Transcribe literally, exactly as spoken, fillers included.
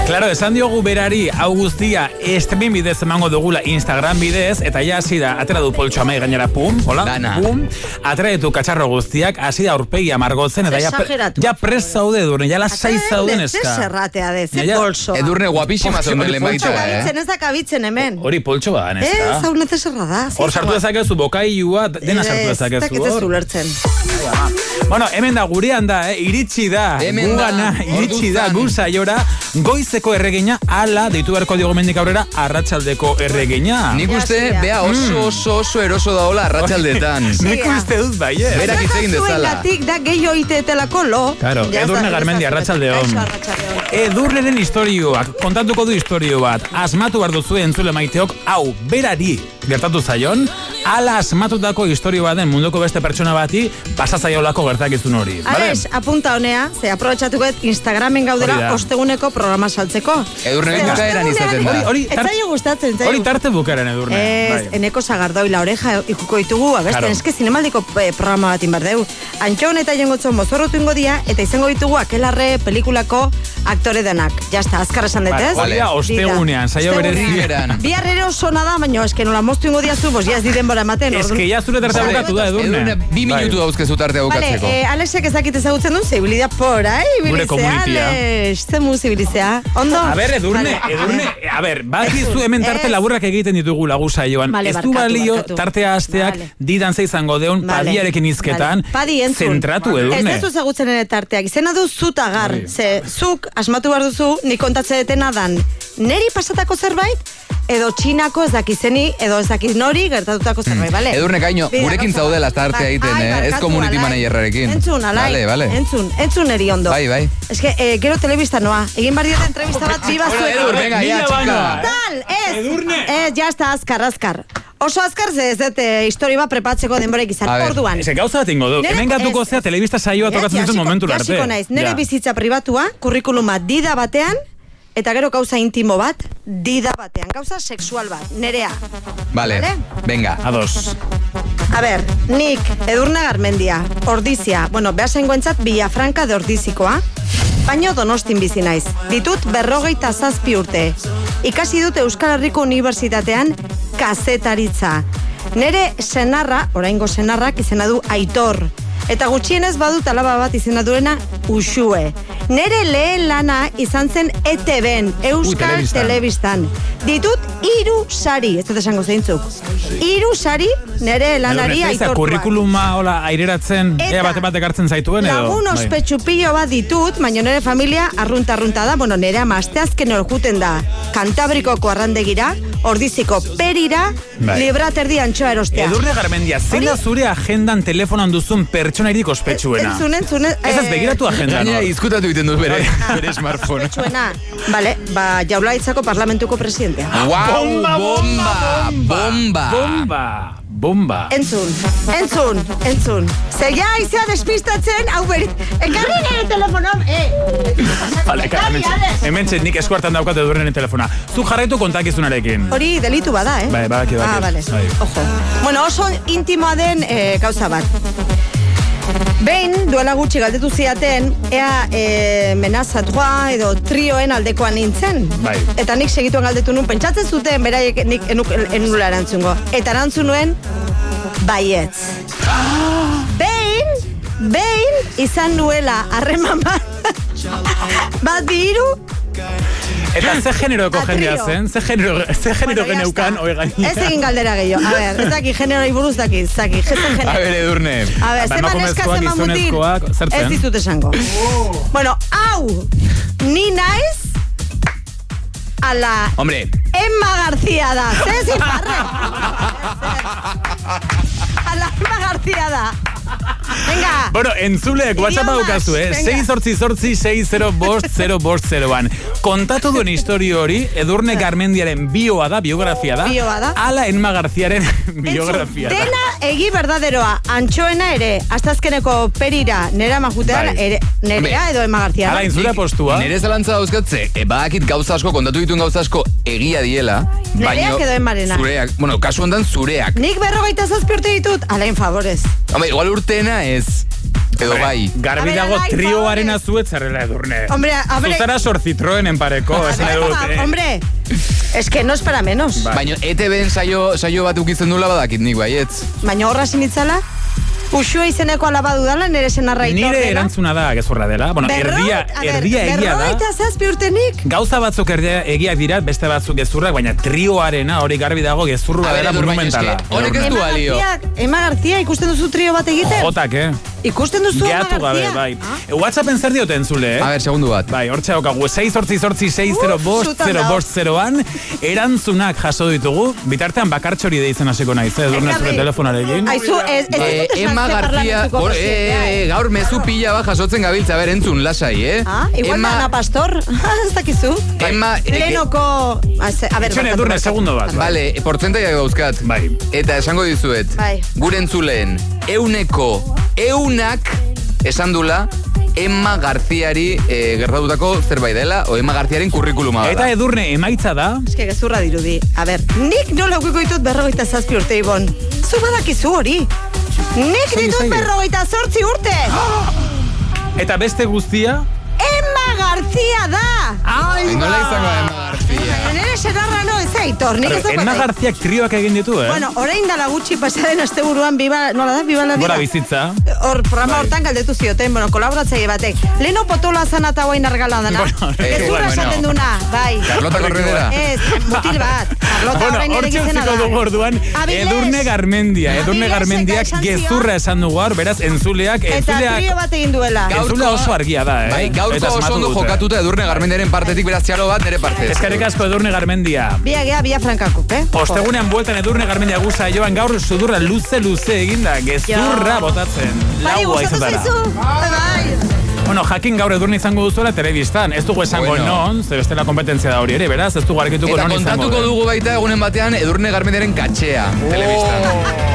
Claro, esan diogu berari hau guztia stream bidez emango dugula Instagram bidez, eta ja hasi da, atera du poltxo amai gainera, pum, hola, Dana. pum, atera ditu katxarro guztiak, hasi da aurpegia margotzen, eta ja, ja pres zaude Edurne, ja lasai zauden eska. Atera zerratea de, ze Ja, ja. polso. Edurne guapísima zonden lehen baita, eh? Kabitzen ez da kabitzen hemen. Hori poltxo badan, ez Ez, da? hau nete zerra da. Hor sartu dezakezu, bokailua, dena sartu dezakezu. Ez dakit ez hor. ulertzen. Bueno, hemen da, gurean da, eh? Iritsi da, Hemen da, gugana, iritsi da, orduzan. gu saiora, goizeko erregina, ala, deitu beharko diogo mendik aurrera, arratsaldeko erregina. Nik uste, Ja, ja. bea oso oso oso eroso daola arratsaldetan. Nik uste dut bai, eh? Berak hitz egin dezala. Zuengatik da gehiago itetelako lo. Claro, Ja, Edurne ez da- Garmendi, ez da- arratsaldeon. Kaixo, arratsaldeon. Edurneren istorioak, kontatuko du istorio bat, asmatu behar duzu entzule maiteok, hau, berari gertatu zaion, ala asmatutako istorio baden munduko beste pertsona bati pasazaiolako gertakizun hori. Vale? Alex, apunta honea, ze aprobetxatuko et Instagramen Hori gaudela da. osteguneko programa saltzeko. Edurne Ze bukaeran izaten da. Hori, hori, Ez tar- zaio gustatzen, ez zaio Hori tarte bukaren Edurne. Ez, bai. eneko sagardoi la oreja ikuko ditugu, abesten, Claro. eske zinemaldiko eh, programa bat inbardeu. Antxon eta jengotzon mozorrotu ingo dia, eta izango ditugu akelarre pelikulako aktore denak. Ja está, azkar esan Vale, detez. hori da, ostegunean, saio Ostegunean. Bihar ere oso nada, baina eske nola moztu ingo diazu, bos, ja ez di denbora ematen. Ez orduan- que ja zure tartea Vale. bukatu da, Edurne. Edurne, bi Bai. minutu dauzkezu tartea Vale, bukatzeko. eh, Alexek ezakit ezagutzen duen, zibilidea por, ai, Gure communitya. Alex, zemu zibilizea. Ondo? A ber, Edurne, Vale. Edurne, a ber, badizu hemen tarte Ez. laburrak egiten ditugu lagu saioan. Vale, Ez du barkatu, balio barkatu. tartea hasteak Vale. didan ze izango deun Vale. padiarekin izketan. Vale. Padi entzun. Zentratu, Ez Edurne. ez du ezagutzen ere tarteak. Izena du zutagar. Hori. Ze, zuk asmatu behar duzu, nik kontatze detena dan. Neri pasatako zerbait, edo txinako ez dakizeni, edo ez dakiz nori gertatutako zerbait, bale? Edurne, kaino, Bidea, gurekin gauza zaudela bat. tartea Bai, egiten, ai, eh? Ez barkatu, community alai. managerrarekin. Entzun, alai. Vale, vale. Entzun, entzun eri ondo. Bai, bai. Ez que, eh, gero telebista noa. Egin bar diote entrevista bat, bi Bueno, bazuek. Edur, venga, ya, Mila chica. baino. Tal, ez. Edurne. Ez, ja está, azkar, azkar. Oso azkar ze ez dut eh, histori bat prepatzeko denborek izan. A ber, Orduan. Ez gauza bat ingo du. Nere- Hemen gatuko ez, zea ez. telebista saioa Ez, tokatzen duten jasiko- momentu arte. jasiko naiz, nere Ja. bizitza pribatua, kurrikuluma dida batean, eta gero gauza intimo bat, dida batean, gauza sexual bat, nerea. Vale, Vale. venga. Ados. A ber, nik, Edurne Garmendia, Ordizia, bueno, behasengoentzat Villafranca de Ordizikoa, baino Donostin bizi naiz. Ditut berrogeita zazpi urte. Ikasi dut Euskal Herriko Unibertsitatean kazetaritza. Nere senarra, oraingo senarrak izena du Aitor. Eta gutxienez badut alaba bat izena duena Uxue. Nere lehen lana izan zen E T B-en, Euskal Ui, telebistan. Telebistan. Ditut hiru sari, ez dut esango zeintzuk. Hiru sari nere lanari Edurne, ez da aitortuak. kurrikuluma hola aireratzen, Eta ea bate batek hartzen zaituen edo. Lagun Bai. ospetsu pilo bat ditut, baina nire familia arrunta-arrunta da, bueno, nire ama asteazken orkuten da Kantabrikoko arrandegira, Ordiziko perira, Bai. libraterdi antxoa erostea. Edurne Garmendia, zein da zure agendan telefonan duzun pertsonairik ospetsuena? Entzun, entzun, eh, Ez ez begiratu agendan. Gaina hor. izkutatu egiten du bere, bere smartphone. Ospetsuena. Bale, ba, Jaurlaritzako parlamentuko presidentea. Wow, Bomba, bomba, bomba. Bomba, bomba. Entzun, entzun, entzun. Ze ja izea despistatzen, hau beri, ekarri nire telefonom, eh! Vale, ka, hemen, hemen txet nik eskuartan daukat Edurneren telefona. Zu jarraitu kontakizunarekin. Hori delitu bada, eh? Bai, badaki, badaki. Ah, bale. Bai. Ojo. Bueno, oso intimoa den eh, gauza bat. Behin, duela gutxi galdetu ziaten, ea e, menazatua edo trioen aldekoan nintzen. Bai. Eta nik segituen galdetu nun, pentsatzen zuten beraiek nik enuk, enula erantzungo. Eta erantzun nuen, baietz. Behin, behin, izan nuela harreman bat, bat bihiru, Eta ze generoko A jendea trio. zen? Ze genero, ze genero Bueno, ya geneukan, está. oi gainera? Ez egin galdera gehiago. A ber, ez daki generoi buruz daki, ez daki, jezen A genero. ver, Edurne. A ber, Ba, zeman eska, emakumezkoak, zeman mutil, gizonezkoak, zer zen? ez dizut esango. Bueno, hau, ni naiz, ala, Hombre, Emma García da, ze ziparre. Ala, Emma García da. Venga. Bueno, entzulek, WhatsApp Idiomas, daukazu, eh? venga. sei zortzi zortzi sei zero bost zero bost zeroan. Kontatu duen historio hori, Edurne Garmendiaren bioa da, biografia da. Bioa da. Ala Enma Garziaren biografia da. Dena egi berdaderoa, antxoena ere, astazkeneko perira, nera majutean, Bai. ere, nerea edo Emma García. Ala, inzure postua. nire zalantza dauzkatze, e, badakit gauza asko, kontatu dituen gauza asko egia diela. Nereak edo Emmarena? Zureak, bueno, kasu hontan zureak. Nik berrogeita zazpi urte ditut, alain favorez. Hombre, igual urteena ez. Edo bai. Garbi A dago ver, trioaren bai, azuet zerrela Edurne. Hombre, a ver. Zuzara sor Citroenen pareko, esan A ver, edut. ba, hombre, es que no es para menos. Bai. Baina E T B-en saio, saio bat ukitzen dula badakit nik baietz. Baina horra sinitzala, Uxua izeneko alaba dudala, nire senarra itor Nire dela. erantzuna da gezurra dela. Bueno, erdia, Berrogeita- a ver, erdia egia da. berrogeita zazpi urtenik. Gauza batzuk erdia egiak dira, beste batzuk gezurrak, baina trioarena hori garbi dago gezurrua A ber, dela Edur, baina monumentala. eske, honek ez du Ema balio. García, Ema García, ikusten duzu trio bat egiten? Jotak, eh? Ikusten duzu Ema Geatu gabe, García? bai. Ah? E, WhatsAppen zer diote entzule, eh? A ber, segundu bat. Bai, hortxe daukagu, sei zortzi zortzi sei zero bost zutan zero dago. bost zeroan, erantzunak jaso ditugu, bitartean bakartxori deitzen hasiko naiz, eh? Edurne zure Ekarri. telefonarekin. Aizu, ez, ez Eh, ditut Emma esan García, parlamentuko bor, presidentea, eh, eh? gaur mezu pila bat jasotzen gabiltza, ber, entzun, lasai, eh? Ah, igual da Ana Pastor, ez dakizu. Emma, eh, Plenoko... A, ze- a ber, Itxen barkatu, Edurne, barkatu. segundo bat. bai. Bale, portzentaiak dauzkat. Bai. Eta esango dizuet, Bai. gure entzuleen, euneko, eunak esan dula, Emma Garziari eh, gertatutako zerbait dela, o Emma Garziaren kurrikuluma bada. Eta Edurne emaitza da, Eske gezurra dirudi. A ber, nik nola ukiko ditut berrogeita zazpi urte, Ibon. Zu badakizu hori. Nik Segi, ditut segi. berrogeita zortzi urte. eta beste guztia, Emma García da. Ai, Nola izango da Emma Garzia? Nere senarra no, ez aitor. Nik ez daukat Emma aitor. Garziak trioak egin ditu, eh? Bueno, orain dala gutxi pasaren asteburuan biba, nola da, biba la Gora vida. bizitza. Hor, programa Bai. hortan galdetu zioten, bueno, kolaboratzaile batek. Leno potola zan eta guain argala dana. Bueno, eh, Gezurra bueno. esaten duna, bai. Carlota Corredera. Ez, mutil bat. Carlota Bueno, orain ere hortxe gizena utziko da. dugu orduan, Avilés. Edurne Garmendia. Edurne Avilés Garmendiak eta esan zion- gezurra esan dugu gaur, beraz, entzuleak, Eta entzuleak, trio bat egin duela. Gaur- entzulea oso argia da, eh? Bai, gaurko Eta oso asmatu ondo dute. jokatuta Edurne Garmendiaren partetik, beraz txalo bat nire partez. Eskerrik asko Edurne Garmendia. Bia gea, bia frankakuk, eh? Ostegunean bueltan Edurne Garmendia guza joan gaur sudurra luze-luze eginda, gezurra Jo. botatzen. Bai, Laua gustatu izatara. zaizu? Bai. Bueno, jakin gaur Edurne izango duzuela telebistan. Ez dugu esango Bueno. non, ze bestela kompetentzia da hori ere, beraz, ez dugu argituko Eta non izango kontatuko den. dugu baita egunen batean Edurne Garmendiaren katxea, telebistan.